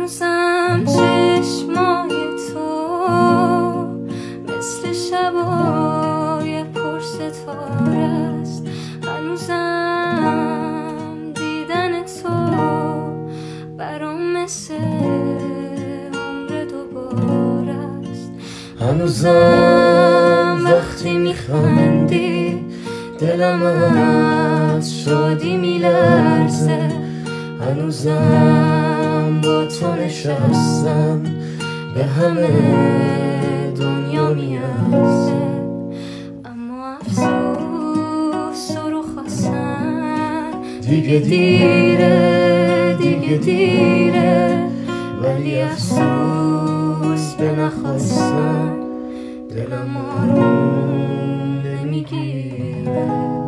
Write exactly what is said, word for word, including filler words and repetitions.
هنوزم چشمای تو مثل شبای پر ستاره است. هنوزم دیدن تو برام مثل عمر دوباره است. هنوزم وقتی میخندی دلم از شادی میلرزه. هنوزم با تو نشستم به همه دنیا میارزه. اما افسوس تو رو خواستن دیگه دیره، دیگه دیره. ولی افسوس به نخواستن دلم آروم نمیگیره.